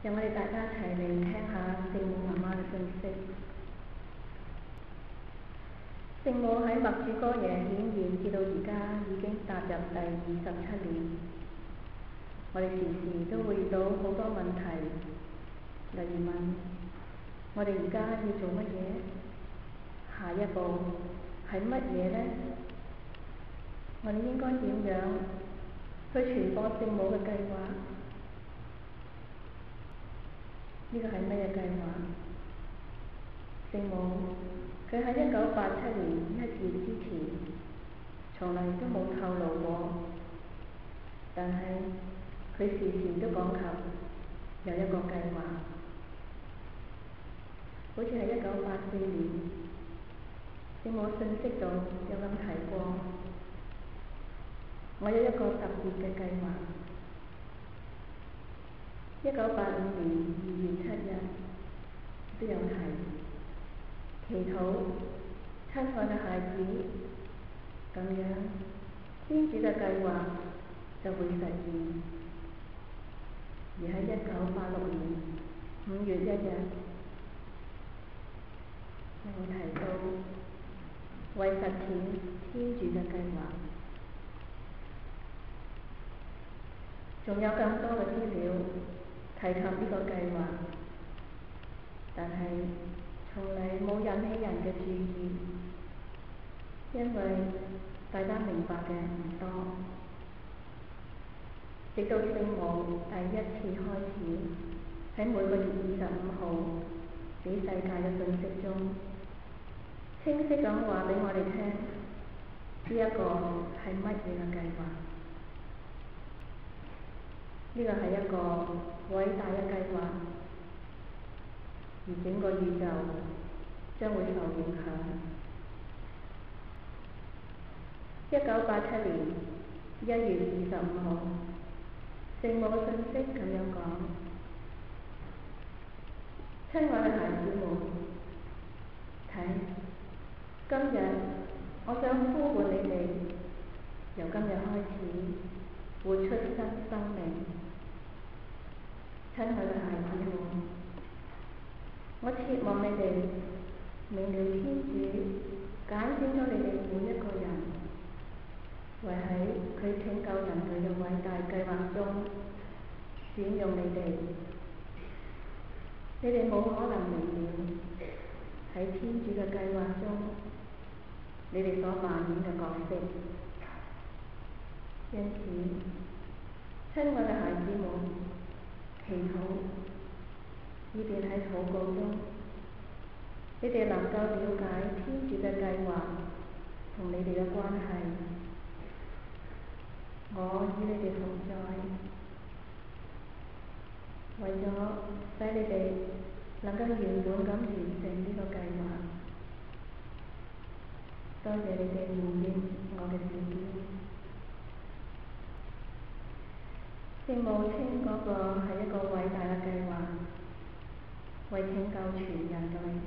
讓我哋大家一齊嚟聽下聖母媽媽嘅信息。聖母喺默主哥耶顯現至到而家已經踏入第27年，我哋時時都會遇到好多問題，例如問我哋而家要做乜嘢，下一步係乜嘢呢？我哋應該點樣去傳播聖母嘅計劃？呢個係乜嘢計劃？聖母佢喺1987年1月之前，從嚟都冇透露過，但係佢時時都講及有一個計劃。好似喺1984年，聖母信息度有咁提過，我有一個特別嘅計劃。1985年2月7日都有提，祈禱親愛嘅孩子，咁樣天主嘅計劃就會實現。而喺1986年5月1日，我提到為實踐天主嘅計劃，仲有更多嘅資料提及呢個計劃，但係從嚟冇引起人嘅注意，因為大家明白嘅唔多。直到聖母第一次開始喺每個月25號俾世界嘅信息中，清晰咁話俾我哋聽，呢一個係乜嘢嘅計劃？呢個係一個偉大嘅計劃，而整個宇宙將會受影響。1987年1月25號，聖母嘅信息咁樣講：親愛嘅孩子們，睇，今日我想呼喚你哋，由今日開始活出新生命。親愛嘅孩子們，我切望你哋明了天主揀選咗你哋每一個人，為喺佢拯救人類嘅偉大計劃中選用你哋。你哋冇可能明了喺天主嘅計劃中，你哋所扮演嘅角色。因此，親愛嘅孩子們，祈禱，以便喺禱告中，你哋能夠了解天主嘅計劃同你哋嘅關係。我與你哋同在，為咗使你哋能夠圓滿咁完成呢個計劃。多謝你哋回應我嘅召叫。聖母稱嗰個係一個偉大嘅計劃，為拯救全人類。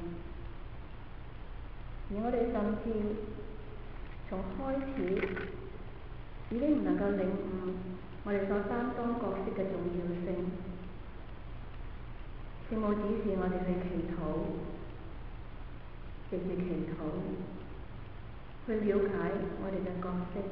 而我哋甚至從開始已經唔能夠領悟我哋所擔當角色嘅重要性。聖母指示我哋去祈禱，藉住祈禱去了解我哋嘅角色。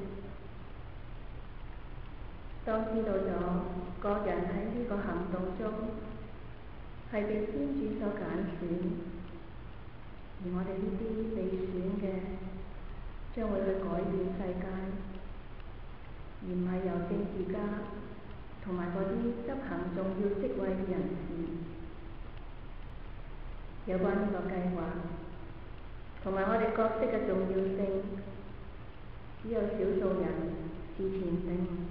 當知道咗各人喺呢個行動中係被天主所揀選，而我哋呢啲被選嘅將會去改變世界，而唔係由政治家同埋嗰啲執行重要職位嘅人士。有關呢個計劃同埋我哋角色嘅重要性，只有少數人事前領唔到。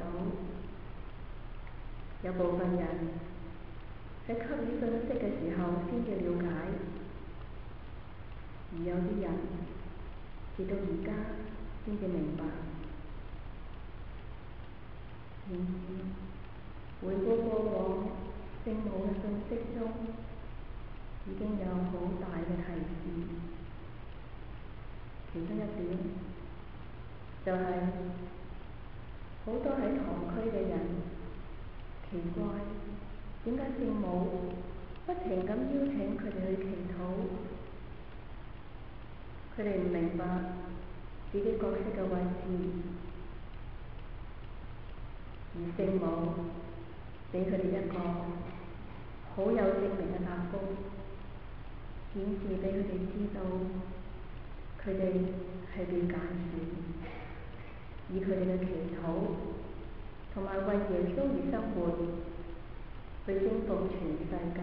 有部分人喺給予信息嘅時候先至了解，而有啲人直到而家先至明白。然而，回顧過往聖母嘅信息中，已經有好大嘅提示。其中一點就係、好多喺堂區嘅人奇怪， 點解聖母不停咁邀請佢哋去祈禱？佢哋唔明白自己角色嘅位置，而聖母俾佢哋一個好有證明嘅答覆，顯示俾佢哋知道佢哋係被揀選，以佢哋嘅祈禱同埋為耶穌而生活，去征服全世界。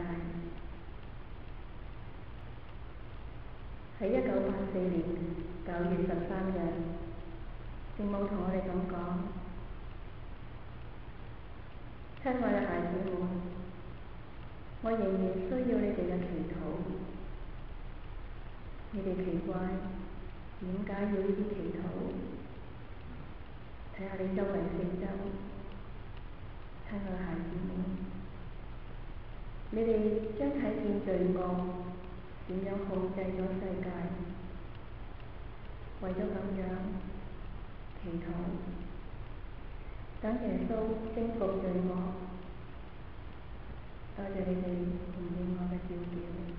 喺1984年9月13日，聖母同我哋咁講：親愛嘅孩子們，我仍然需要你哋嘅祈禱。你哋奇怪點解要呢啲祈禱？睇下你周圍四周，親愛嘅孩子們，你哋將睇見罪惡點樣控制咗世界，為咗咁樣祈禱，等耶穌征服罪惡。多謝你哋回應我嘅召叫。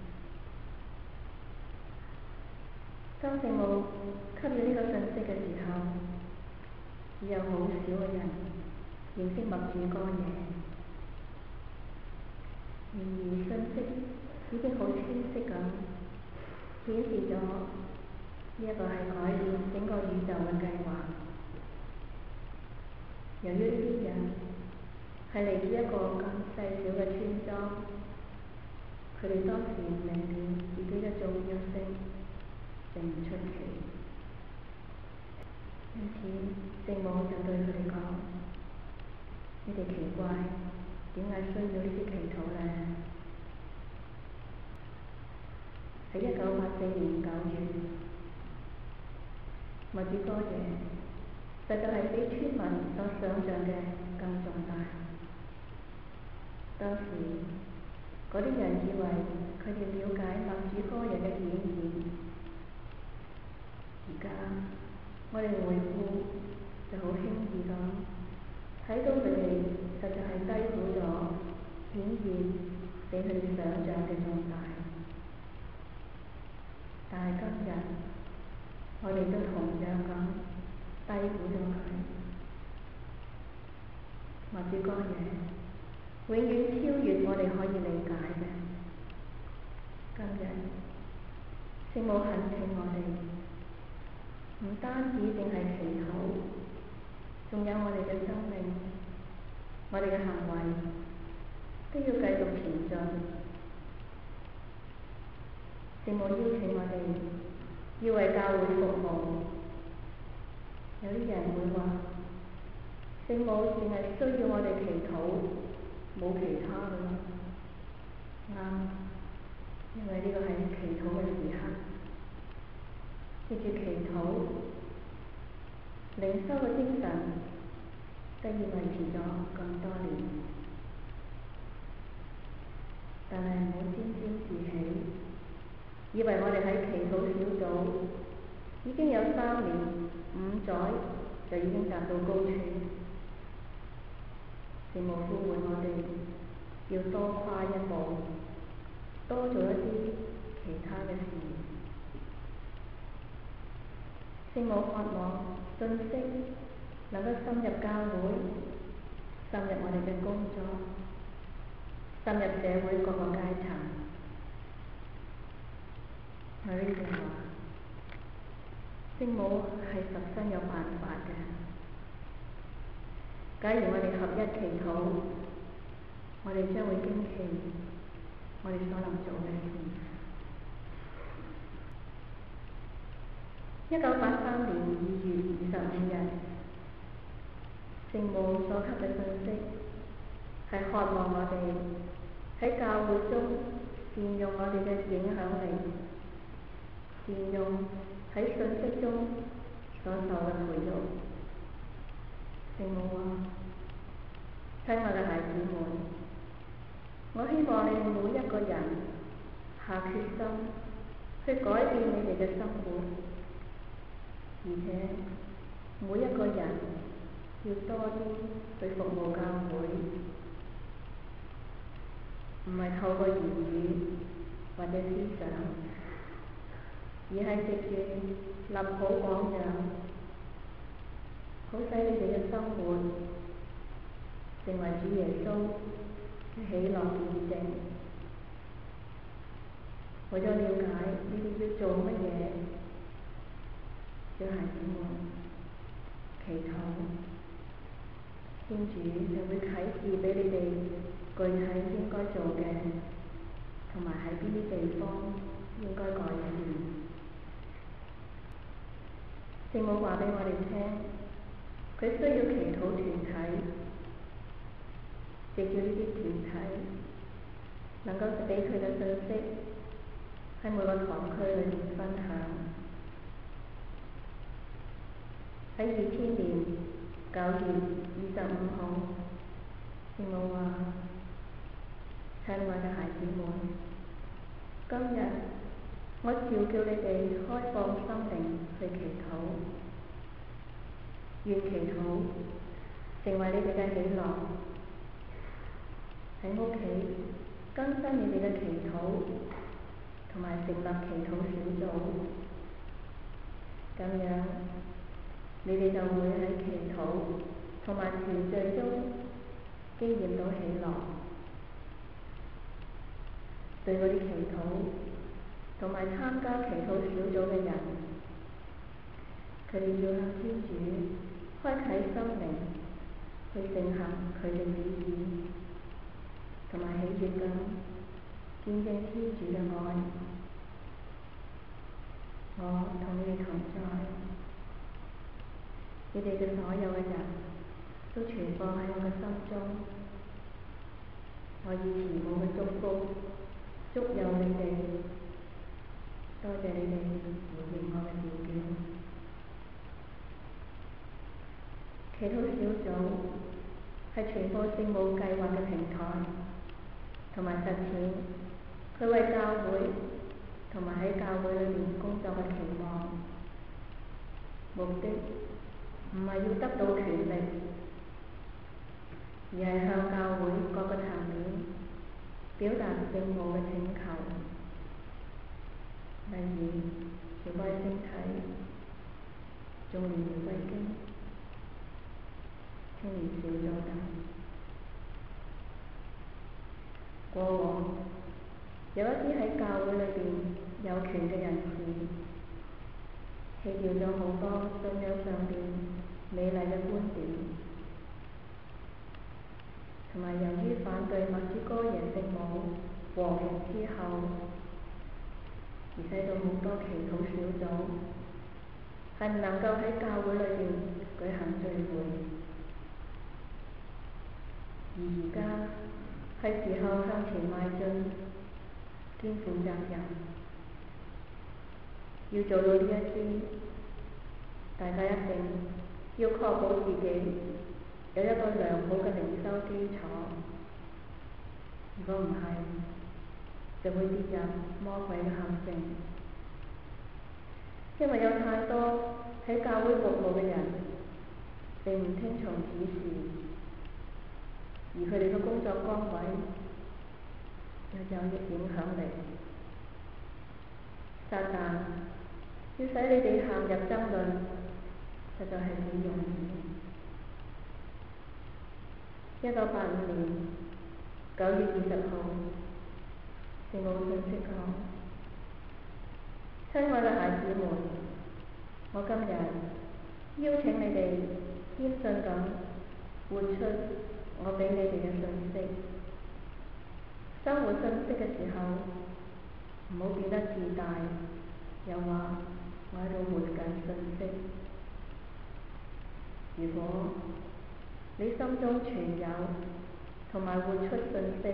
當聖母給予呢個信息嘅時候，只有好少嘅人認識默主哥耶。然而信息已經好清晰咁顯示咗呢一個係改變整個宇宙嘅計劃。由於呢啲人係嚟自一個咁細小嘅村莊，佢哋當時唔明了自己嘅重要性，並唔出奇。因此聖母就對佢哋講：你哋奇怪點解需要呢啲祈禱呢？喺1984年9月，默主哥耶實在係比村民所想像嘅更重大。當時嗰啲人以為佢哋了解默主哥耶嘅顯現，而家我哋回顧就好輕易咁睇到佢哋實在係低估咗顯現比佢哋想像嘅重大。但係今日我哋都同樣咁低估咗佢。默主哥耶永遠超越我哋可以理解嘅。今日聖母懇請我哋，唔單止淨係祈禱，仲有我哋嘅生命，我哋嘅行為都要繼續前進。聖母邀請我哋要為教會服務。有啲人會話：聖母淨係需要我哋祈禱，冇其他嘅啦。啱，因為呢個係祈禱嘅時刻，藉住祈禱，靈修嘅精神得以維持咗咁多年。但係唔好沾沾自喜，以為我哋喺祈禱小組已經有3年5載就已經達到高處。聖母呼喚我哋要多跨一步，多做一啲其他嘅事。聖母渴望信息能夠深入教會，深入我哋嘅工作，深入社會各個階層。Maria話：聖母係十分有辦法嘅。假如我哋合一祈禱，我哋將會驚奇我哋所能做嘅事。1983年2月25日，聖母所給嘅信息係渴望我哋喺教會中善用我哋嘅影響力，善用喺信息中所受嘅培育。聖母話：親愛嘅孩子們，我希望你哋每一個人下決心去改變你哋嘅生活，而且每一個人要多啲去服務教會。 唔係透過言語或者思想，而係藉住立好榜樣，好使你哋嘅生活成為主耶穌嘅喜樂見證。為咗了解你哋要做乜嘢，小孩子們，祈禱，天主就會啟示俾你哋具體應該做嘅，同埋喺邊啲地方應該改善。聖母話俾我哋聽，佢需要祈禱團體，藉住呢啲團體能夠俾佢嘅信息喺每個堂區裏面分享。喺2000年9月25號，聖母話：親愛嘅孩子們，今日我召叫你哋開放心靈去祈禱，願祈禱成為你哋嘅喜樂。喺屋企更新你哋嘅祈禱，同埋成立祈禱小組，咁樣你哋就會喺祈禱同埋團聚中經驗到喜樂。對嗰啲祈禱同埋參加祈禱小組嘅人，佢哋要向天主開啟心靈，去承行佢嘅旨意，同埋喜悅咁見證天主嘅愛。我同你哋同在，你哋嘅所有嘅人都存放喺我嘅心中。我以慈母嘅祝福祝佑你哋，多謝你哋回應我嘅召叫。祈禱小組係傳播聖母計劃嘅平台，同埋實踐佢為教會同埋喺教會裏面工作嘅期望。目的唔係要得到權力，而係向教會各個層面表達聖母嘅請求，例如朝拜聖體、頌念玫瑰經、青年小組等。過往有一啲喺教會裏邊有權嘅人士，棄掉咗好多信仰上邊美麗嘅觀點，同埋由於反對默主哥耶聖母和平之後，而使到好多祈禱小組係唔能夠喺教會裏邊舉行聚會。而家係時候向前邁進，肩負責任。要做到呢一啲，大家一定要確保自己有一個良好嘅靈修基礎。如果唔係，就會跌入魔鬼嘅陷阱。因為有太多喺教會服務嘅人並唔聽從指示，而佢哋嘅工作崗位又有影響力。撒旦要使你哋陷入爭論，實在係幾容易。1985年9月20號，聖母信息講：親愛嘅孩子們，我今日邀請你哋謙遜咁活出我俾你哋嘅信息。生活信息嘅時候，唔好變得自大，又話我喺度活緊信息。如果你心中存有同埋活出信息，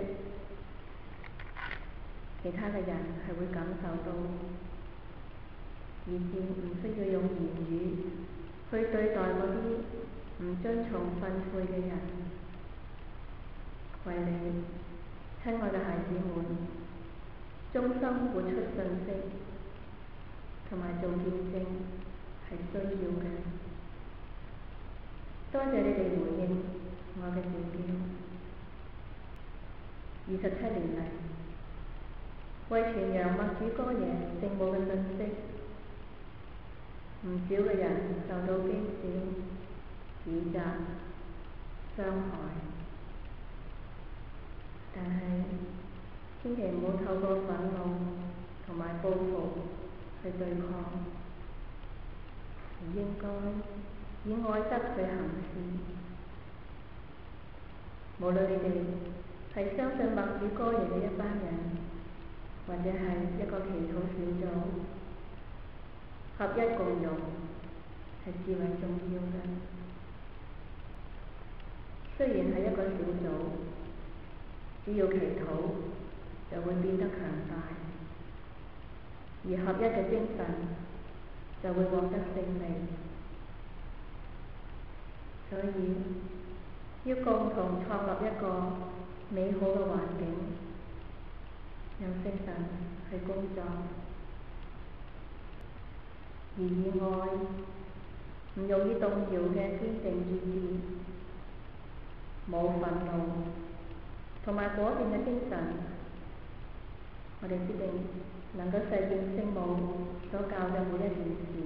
其他嘅人係會感受到，以致唔需要用言語去對待嗰啲唔遵從訓誨嘅人。為你，親愛嘅孩子們，忠心活出信息同埋做見證係需要嘅。多謝你哋回應我嘅召叫。 27年嚟，為傳揚默主哥耶聖母嘅信息，唔少嘅人受到譏笑、指責、傷害，但係千祈唔好透過憤怒同埋報復去對抗，而應該以愛德去行事。無論你哋係相信默主哥耶嘅一班人，或者係一個祈禱小組，合一共融係至為重要嘅。雖然係一個小組，只要祈禱就會變得強大，而合一嘅精神就會獲得勝利。所以要共同創立一個美好嘅環境，讓聖神去工作，而以愛唔容易動搖嘅堅定意志，冇憤怒同埋果斷嘅精神，我哋必定能夠實現聖母所教嘅每一件事，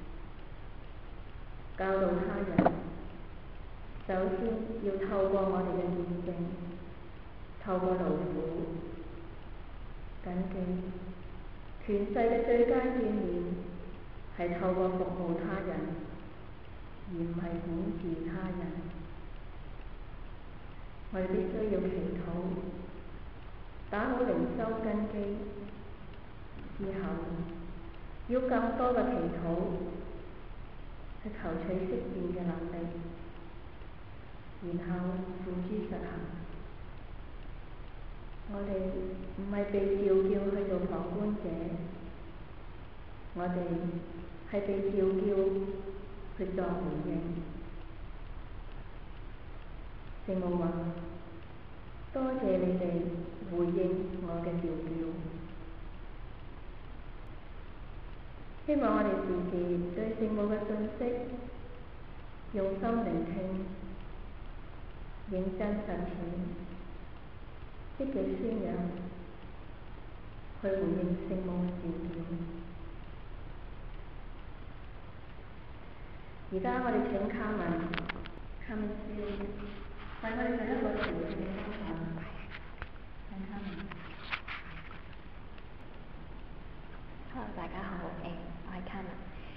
教導他人。首先要透過我哋嘅見證，透過勞苦，謹記權勢嘅最佳鍛鍊係透過服務他人，而唔係管治他人。我哋必須要祈禱，打好靈修根基之後，要更多嘅祈禱去求取識辨嘅能力，然後付諸實行。我哋唔係被召叫去做旁觀者，我哋係被召叫去作回應。聖母話：多謝你哋回應我嘅召叫。希望我哋時時對聖母嘅信息用心聆聽，認真實踐，積極宣揚，去回應聖母嘅召叫。而家我哋請卡文少為我哋做一個調整嘅分享。請卡文。 Hello， 大家好，我係卡文。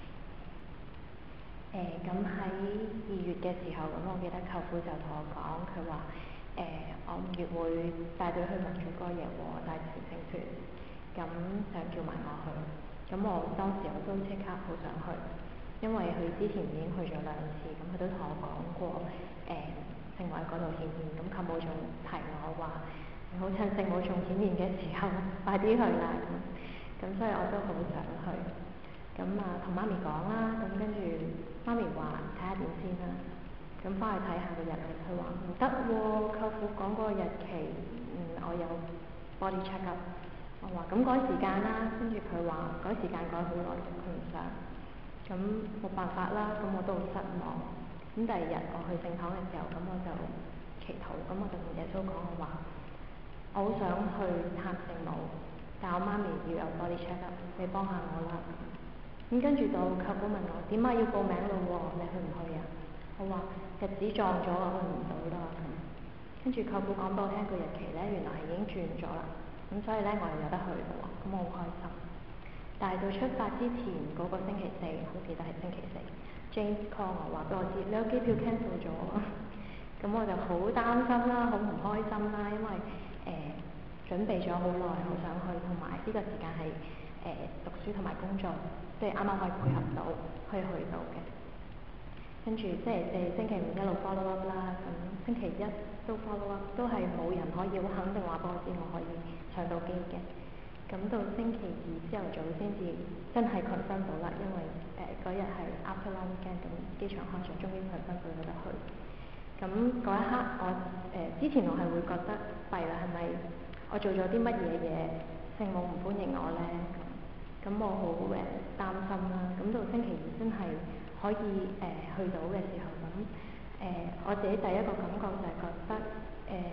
咁喺2月嘅時候，咁我記得舅父就同我講，佢話我5月會帶隊去默主哥耶和帶朝聖團，咁想叫埋我去。咁我當時我都即刻好想去，因為佢之前已經去咗2次，咁佢都同我講過聖母喺嗰度顯現，咁舅母仲提我話，好趁聖母仲顯現嘅時候，快啲去啦咁所以我都好想去。咁同媽咪講啦，咁跟住媽咪話睇下點先啦。咁翻去睇下個日曆，佢話唔得喎，舅父講嗰個日期，我有 body check up。我話咁改時間啦，跟住佢話改時間改好耐，佢唔想。咁冇辦法啦，咁我都好失望。咁第2日我去聖堂嘅時候，咁我就祈禱，咁我就同耶穌講，我話我好想去探聖母，但我媽咪要有 body check up，你幫下我啦。咁跟住到舅父問我點解要報名咯喎，你去唔去啊？我話日子撞咗，我去唔到啦。跟住舅父講俾我聽個日期咧，原來係已經轉咗啦。咁所以咧我又有得去咯喎，咁我好開心。但係到出發之前嗰個星期4，好記得係星期4，James call 我話俾我知你有機票 cancel 咗。咁我就好擔心啦，好唔開心啦，因為準備咗好耐，好想去，同埋呢個時間係讀書同埋工作，即係啱啱可以配合到，可以去到嘅。跟住星期4、星期5一路 follow up 啦，咁星期1都 follow up，都係冇人可以好肯定話俾我知我可以上到機嘅。咁到星期2朝頭早先至真係confirm到啦，因為嗰日係 after long weekend，咁機場開咗，終於confirm到有得去。咁嗰一刻之前我係會覺得弊啦，係咪我做咗啲乜嘢聖母唔歡迎我咧？咁我好擔心啦。咁到星期2真係可以去到嘅時候，咁我自己第一個感覺就係覺得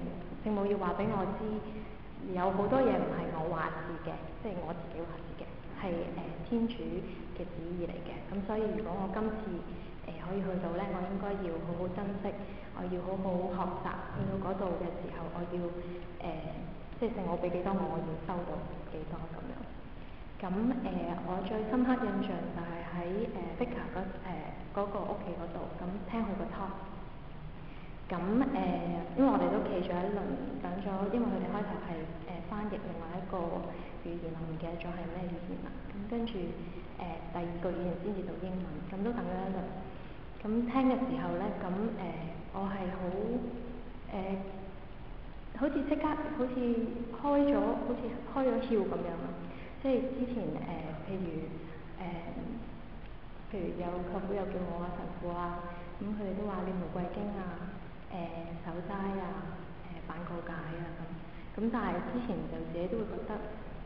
聖母要話俾我知，有好多嘢唔係我話事嘅，即係我自己話事嘅，係天主嘅旨意嚟嘅。咁所以如果我今次可以去到咧，我應該要好好珍惜，我要好好學習。去到嗰度嘅時候，我要即係聖母俾幾多我要收到幾多咁樣。咁我最深刻印象就係喺Vicar 嗰個屋企嗰度，咁聽佢個 talk。咁因為我哋都企咗一輪等咗，因為佢哋開頭係翻譯另外一個語言，我唔記得咗係咩語言啦。咁跟住第二個語言先至到英文，咁都等咗一輪。咁聽嘅時候咧，咁我係好似即刻好似開咗竅咁樣咯。即係之前譬如有舅父有叫我神父啊，咁佢哋都話念玫瑰經啊、守齋啊、辦告解啊咁。但係之前就自己都會覺得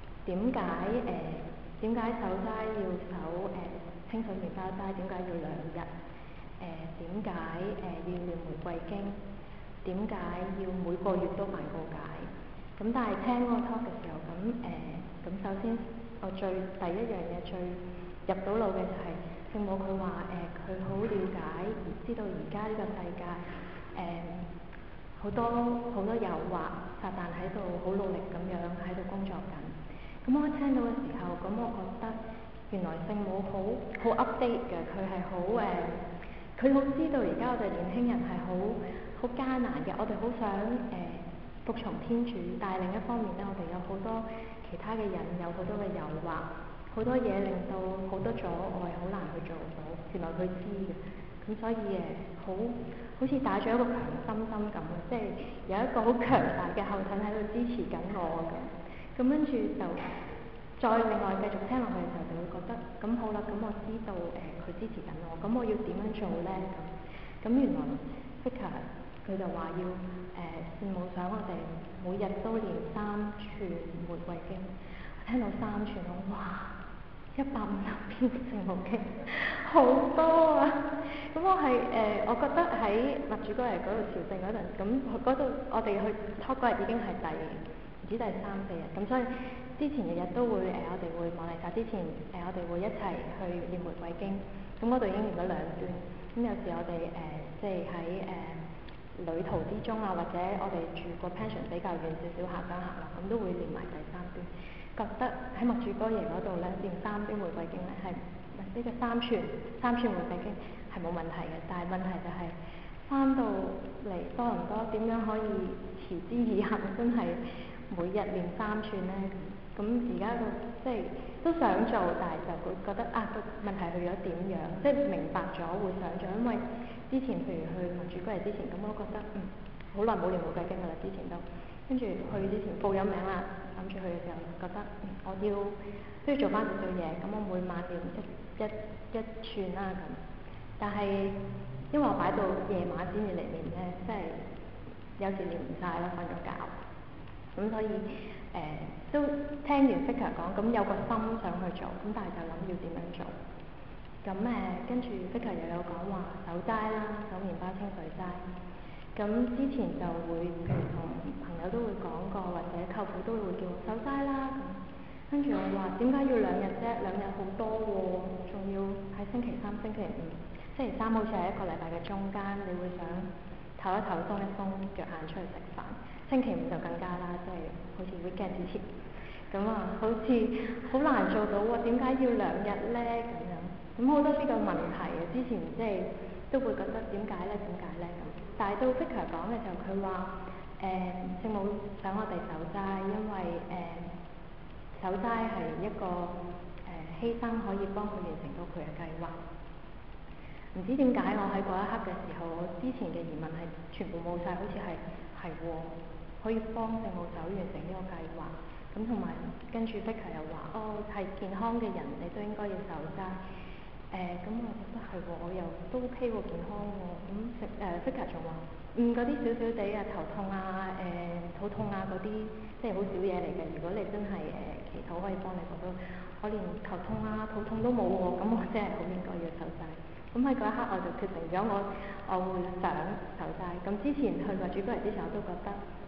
點解守齋要守清水麵包齋？點解要2日？點解要念玫瑰經？點解要每個月都辦告解？咁但係聽嗰個 talk 嘅時候，咁首先我第一樣嘢最入到腦嘅就係聖母佢話佢好了解，知道而家呢個世界好多誘惑，撒旦喺度好努力咁樣喺度工作緊。咁我一聽到嘅時候，咁我覺得原來聖母好 update 嘅，佢好知道而家我哋年輕人係好艱難嘅，我哋好想服從天主，但係另一方面咧，我哋有好多其他嘅人，有好多嘅誘惑，好多嘢令到好多阻礙，好難去做到。原來佢知嘅，咁所以好似打咗一個強心針咁，即係有一個好強大嘅後盾喺度支持緊我嘅。咁跟住就再另外繼續聽落去嘅時候，就會覺得咁好啦，咁我知道佢支持緊我，咁我要點樣做咧？咁原來 Vicar 佢就話要聖母想我哋每日都念3串玫瑰經。我聽到3串，哇！150篇聖母經，好多啊！咁我覺得喺默主哥嚟嗰度朝聖嗰陣，咁嗰度我哋去 talk 嗰日已經係唔知第3、4日，咁所以之前日日都會我哋會望彌撒之前我哋會一齊去念玫瑰經，咁嗰度已經念咗2端。咁有時我哋即係喺旅途之中啊，或者我哋住個 pension 比較遠少少下鄉行啦，咁都會念埋第3端。覺得喺默主哥耶嗰度咧念3端玫瑰經咧係呢個3串玫瑰經係冇問題嘅，但係問題就係翻到嚟多倫多點樣可以持之以恆，真係每日念3串咧？咁而家即係都想做，但係就會覺得個問題去咗點樣？即係明白咗會想做，因為之前譬如去默主哥耶之前，咁我都覺得好耐冇念玫瑰經㗎啦，之前都跟住去之前報咗名啦，諗住去嘅時候覺得我都要做翻少少嘢，咁我每晚念一串啦咁。但係因為我擺到夜晚先至嚟念咧，即係有時念唔晒啦，瞓咗覺。咁所以都聽完 Vicar 講，咁有個心想去做，咁但係就諗要點樣做。咁跟住 Vicar 又有講話守齋啦，守麵包清水齋。咁之前就會譬如同朋友都會講過，或者舅父都會叫我守齋啦。咁跟住我話點解要2日啫？2日好多喎，仲要喺星期3、星期5。星期3好似係一個禮拜嘅中間，你會想唞一唞、鬆一鬆腳眼出去食飯。星期5就更加啦，即係好似 weekend 之前。咁好似好難做到喎，點解要2日咧？咁樣咁好多呢個問題啊！之前即係都會覺得點解咧咁。但係到 Vicar 講嘅時候，佢話聖母想我哋守齋，因為守齋係一個犧牲，可以幫佢完成到佢嘅計劃。唔知點解我喺嗰一刻嘅時候，我之前嘅疑問係全部冇晒，好似係可以幫聖母走完成呢個計劃。咁同埋跟住 Vicar 又話係健康嘅人你都應該要守齋。咁我覺得係喎，我又都 OK 喎，健康喎。咁Vicar 仲話嗰啲少少地頭痛啊、肚痛啊嗰啲，即係好少嘢嚟嘅。如果你真係祈禱可以幫你做到，我連頭痛啊、肚痛都冇喎，咁我真係好應該要守齋。咁喺嗰一刻我就決定咗我會想守齋。咁之前去默主哥耶之前我都覺得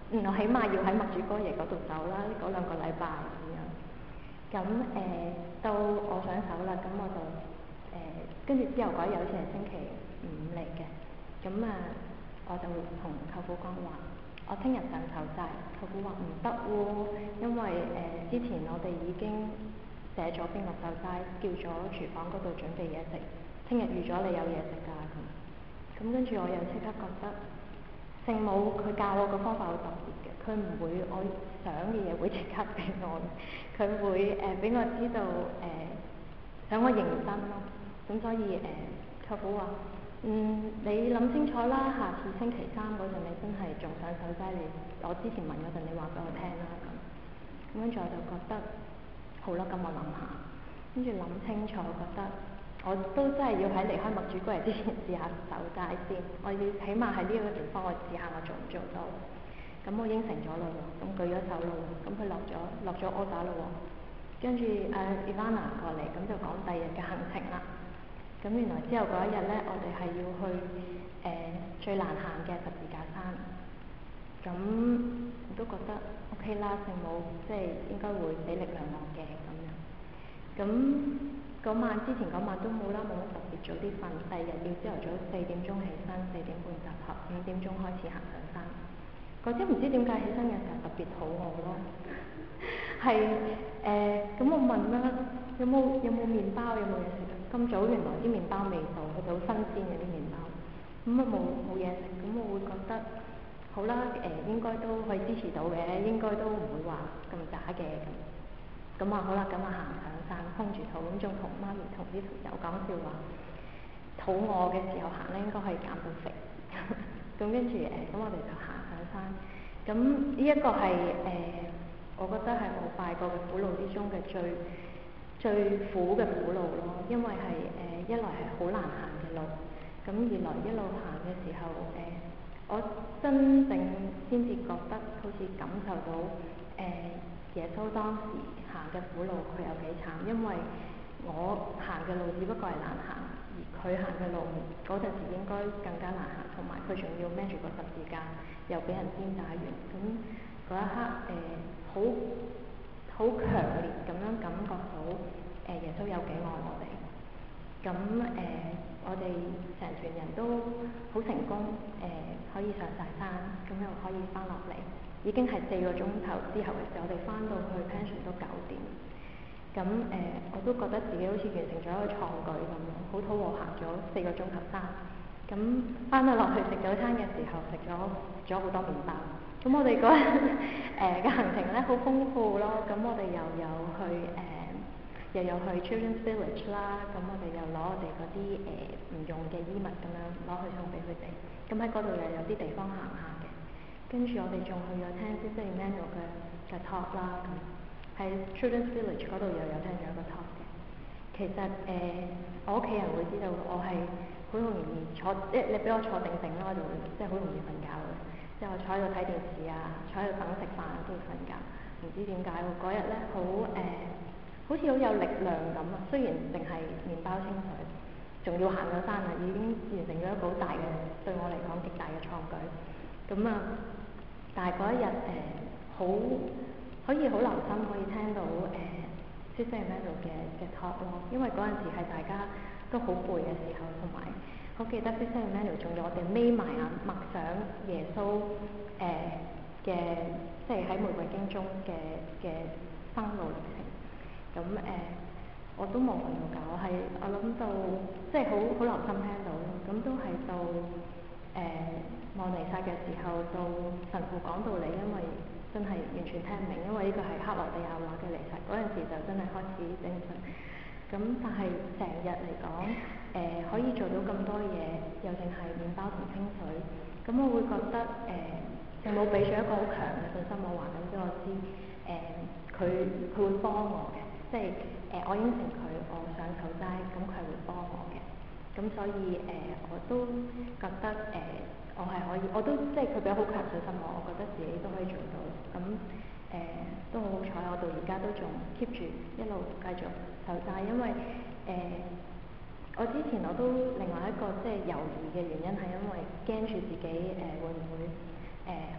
我起碼要喺默主哥爺嗰度走啦，嗰2個禮拜咁樣。咁到我上手啦，咁我就跟住之後嗰日好似係星期5嚟嘅，咁我就同舅父講話，我聽日上手齋，舅父話唔得喎，因為之前我哋已經寫咗邊個手齋，叫咗廚房嗰度準備嘢食，聽日預咗你有嘢食㗎咁跟住我又即刻覺得。聖母佢教我個方法好特別嘅，佢唔會我想嘅嘢會即刻俾我，佢會俾我知道想我認真咯。咁所以舅父話你諗清楚啦，下次星期3嗰陣你真係仲上手齋，我之前問嗰陣你話俾我聽啦咁跟住我就覺得好啦，咁我諗下，跟住諗清楚覺得。我都真係要喺離開默主哥爺之前試下手齋先，我要起碼喺呢一個地方我試下我做唔做到。咁我應承咗咯喎，咁舉咗手咯喎，咁佢落咗 order 咯喎，跟住Ivana 過嚟，咁就講第二日嘅行程啦。咁原來之後嗰一日咧，我哋係要去最難行嘅十字架山。咁我都覺得 OK 啦，聖母即係應該會俾力量我嘅咁樣。咁之前嗰晚都冇啦，冇乜特別早啲瞓，第二日要朝頭早4點鐘起身，4點半集合，5點鐘開始行上山。嗰朝唔知點解起身嘅時候特別肚餓咯，係咁我問啦，有冇麵包，有冇嘢食？咁早原來啲麵包未到，佢哋好新鮮嘅啲麵包，咁冇嘢食，咁我會覺得好啦，應該都可以支持到嘅，應該都唔會話咁渣嘅咁。咁好啦，咁行上山，空住肚，咁仲同媽咪同啲朋友講笑話，肚餓嘅時候行咧應該可以減到肥。咁跟住咁我哋就行上山。咁呢一個係我覺得係我拜過嘅苦路之中嘅最苦嘅苦路咯，因為係一來係好難行嘅路，咁二來一路行嘅時候我真正先至覺得好似感受到耶穌當時行嘅苦路佢有幾慘，因為我行嘅路只不過係難行，而佢行嘅路嗰陣時應該更加難行，同埋佢仲要孭住個十字架，又俾人鞭打完，咁嗰一刻好強烈咁樣感覺到耶穌有幾愛我哋。咁我哋成團人都好成功可以上晒山，咁又可以翻落嚟，已經係4個鐘頭之後嘅時候，我哋翻到去 pension 都9點。咁我都覺得自己好似完成咗一個創舉咁樣，好肚餓行咗4個鐘頭山。咁翻到落去食早餐嘅時候，食咗好多麵包。咁我哋嗰日嘅行程咧好豐富咯，咁我哋又有去 Children's Village 啦，咁我哋又攞我哋嗰啲唔用嘅衣物咁樣攞去送俾佢哋，咁喺嗰度又有啲地方行下嘅，跟住我哋仲去咗聽 Sister Emmanuel 嘅 talk 啦，咁喺 Children's Village 嗰度又有聽咗一個 talk 嘅。其實我屋企人會知道我係好容易你俾我坐定定咧，我就會即係好容易瞓覺嘅，即係我坐喺度睇電視啊，坐喺度等食飯都會瞓覺，唔知點解喎，嗰日咧好似好有力量咁啊！雖然淨係麵包清水，仲要行咗山啊，已經完成咗一個好大嘅對我嚟講極大嘅創舉。咁但係嗰一日可以好留心可以聽到Sister Emmanuel 嘅 talk 咯，因為嗰陣時係大家都好攰嘅時候，同埋我記得 Sister Emmanuel 仲要我哋眯埋眼默想耶穌嘅即係喺玫瑰經中嘅生路歷程。咁我都冇瞓到覺，我諗到即係好留心聽到咯。咁都係到望彌撒嘅時候，到神父講道理，因為真係完全聽唔明，因為呢個係克羅地亞話嘅彌撒，嗰陣時就真係開始精神。咁但係成日嚟講可以做到咁多嘢，又淨係麵包同清水，咁我會覺得聖母俾咗一個好強嘅信心，我話緊俾我知佢會幫我嘅。即係我應承佢，我上手齋，咁佢係會幫我嘅。咁所以我都覺得我係可以，我都即係佢俾好強信心我覺得自己都可以做到。咁都好好彩，我到而家都仲 keep 住一路繼續手齋，因為我之前我都另外一個即係猶豫嘅原因係因為驚住自己會唔會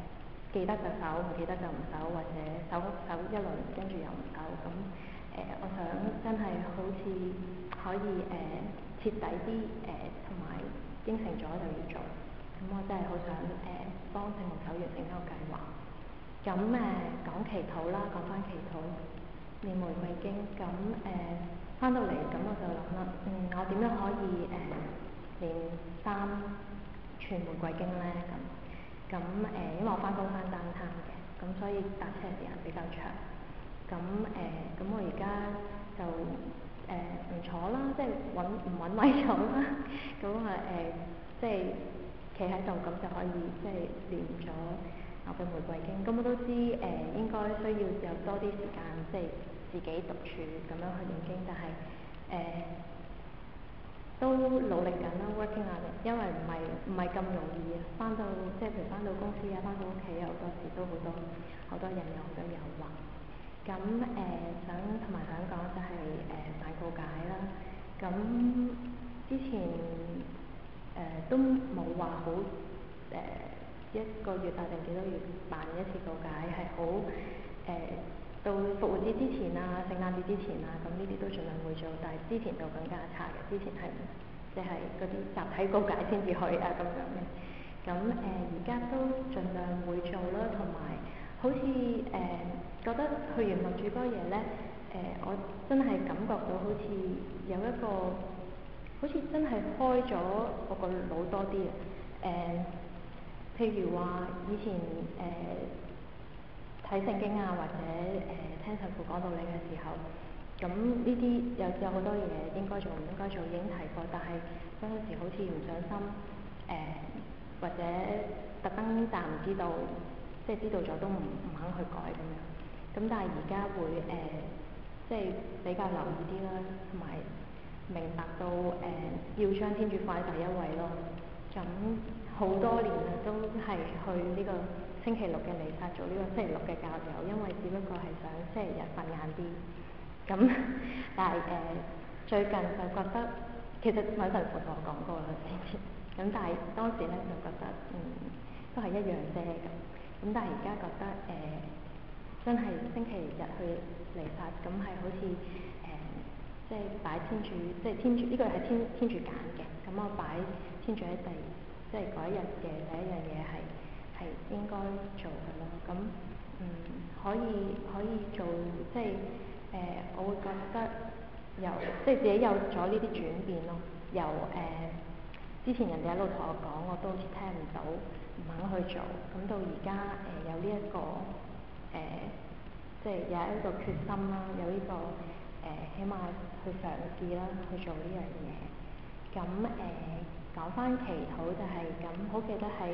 記得就守，唔記得就唔守，或者守一輪跟住又唔守。咁我想真係好似可以徹底啲同埋應承咗就要做。咁我真係好想幫聖母手完成呢個計劃。咁講祈禱啦，講返祈禱，念玫瑰經。咁返到嚟咁我就諗啦，我點樣可以念3串玫瑰經咧？咁因為我返工返 downtown 嘅，咁所以搭車時間比較長。咁我而家就唔坐啦，即係唔揾位坐啦。咁即係企喺度，咁就可以即係念咗我嘅玫瑰經。咁我都知應該需要有多啲時間，即係自己獨處咁樣去念經，但係都努力緊啦 ，working on it，因為唔係咁容易啊。返到即係譬如返到公司啊，返到屋企有好多時都好多人有好多誘惑。咁想同埋想講就係辦告解啦。咁之前都冇話好1個月啊定幾多月辦一次告解，係好到復活節之前啊、聖誕節之前啊，咁呢啲都盡量會做，但係之前就更加差嘅，之前係即係嗰啲集體告解先至可以啊咁樣嘅。咁而家都盡量會做啦，同埋好似覺得去完民主嗰夜咧，我真係感覺到好似有一個好似真係開咗我個腦多啲啊。譬如話以前睇聖經啊，或者聽神父講道理嘅時候，咁呢啲有好多嘢應該做唔應該做已經提過，但係嗰陣時好似唔上心或者特登但唔知道，即係知道咗都唔肯去改咁樣。咁但係而家會即係比較留意啲啦，同埋明白到要將天主放喺第一位咯。咁好多年啦，都係去呢個星期六嘅彌撒做呢個星期六嘅教友，因為只不過係想星期日瞓晏啲。咁但係最近就覺得其實某神父同我講過啦之前，咁但係當時咧就覺得都係一樣啫咁。咁但係而家覺得真係星期日去彌撒，咁係好似即係擺天主，即係天主呢個係天主揀嘅，咁我擺天主喺即係嗰一日嘅第一樣嘢係應該做嘅咯。咁可以做，即係我會覺得即係自己有咗呢啲轉變咯。由之前人哋一路同我講，我都好似聽唔到，唔肯去做。咁到而家有呢一個即係有一個決心啦，有呢個起碼去嘗試啦，去做呢樣嘢。咁講返祈禱就係咁，好記得喺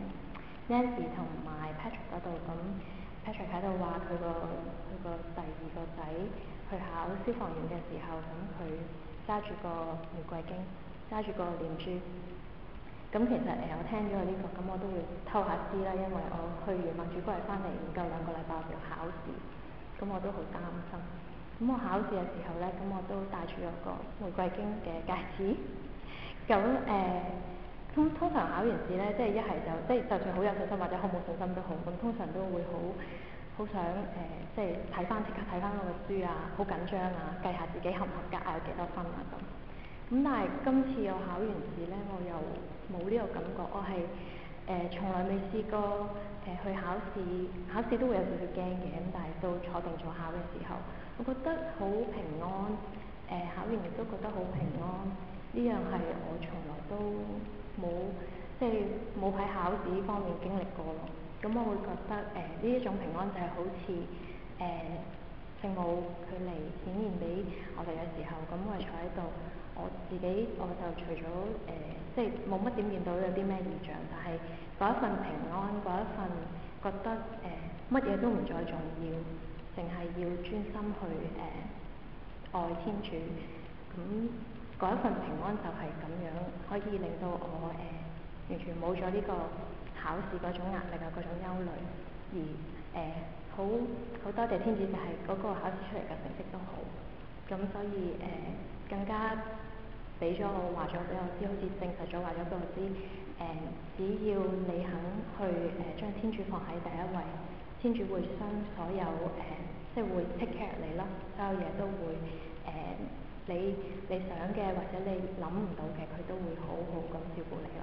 Nancy 同埋 Patrick 嗰度，咁 Patrick 喺度話佢個第2個仔去考消防員嘅時候，咁佢揸住個玫瑰經，揸住個念珠。咁其實我聽咗呢個，咁我都會偷下師啦，因為我去完民主嗰日返嚟唔夠2個禮拜我就考試，咁我都好擔心。咁我考試嘅時候咧，咁我都帶住一個玫瑰經嘅戒指。咁通常考完試咧，即係一係即係就算好有信心或者好冇信心都好，咁通常都會好想即係即刻睇翻嗰個書啊，好緊張啊，計下自己合唔合格啊，有幾多分啊咁。咁但係今次我考完試咧，我又冇呢個感覺，我係從來未試過去考試都會有少少驚嘅，咁但係到坐定咗考嘅時候，我覺得好平安。考完亦都覺得好平安，呢樣係我從來都冇即係冇喺考試呢方面經歷過咯。咁我會覺得呢一種平安就係好似聖母佢嚟顯現俾我哋嘅時候，咁我係坐喺度，我自己我就除咗即係冇乜點見到有啲咩異象，但係嗰一份平安，嗰一份覺得乜嘢都唔再重要，淨係要專心去愛天主，咁嗰一份平安就係咁樣，可以令到我完全冇咗呢個考試嗰種壓力啊，嗰種憂慮，而好多謝天主就係嗰個考試出嚟嘅成績都好，咁所以更加俾咗我話咗俾我知，好似證實咗話咗俾我知， 只要你肯去將天主放喺第一位，天主會將所有即係會 take care 你咯，所有嘢都會你想嘅或者你諗唔到嘅，佢都會好好咁照顧你。